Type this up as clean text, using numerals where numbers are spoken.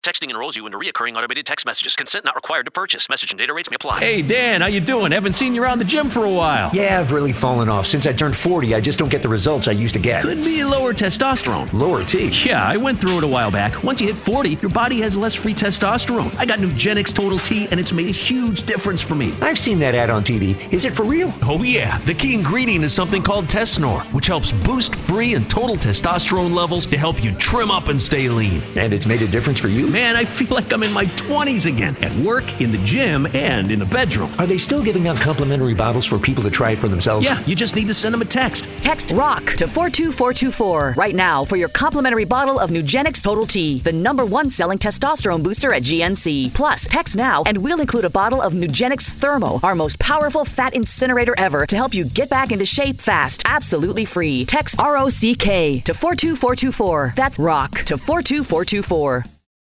Texting enrolls you into recurring automated text messages. Consent not required to purchase. Message and data rates may apply. Hey, Dan, how you doing? Haven't seen you around the gym for a while. Yeah, I've really fallen off. Since I turned 40, I just don't get the results I used to get. Could be lower testosterone. Lower T? Yeah, I went through it a while back. Once you hit 40, your body has less free testosterone. I got Nugenix Total T, and it's made a huge difference for me. I've seen that ad on TV. Is it for real? Oh, yeah. The key ingredient is something called Tesnor, which helps boost free and total testosterone levels to help you trim up and stay lean. And it's made a difference for you? Man, I feel like I'm in my 20s again, at work, in the gym, and in the bedroom. Are they still giving out complimentary bottles for people to try it for themselves? Yeah, you just need to send them a text. Text ROCK to 42424 right now for your complimentary bottle of Nugenix Total T, the #1 selling testosterone booster at GNC. Plus, text now and we'll include a bottle of Nugenix Thermo, our most powerful fat incinerator ever, to help you get back into shape fast, absolutely free. Text ROCK to 42424. That's ROCK to 42424.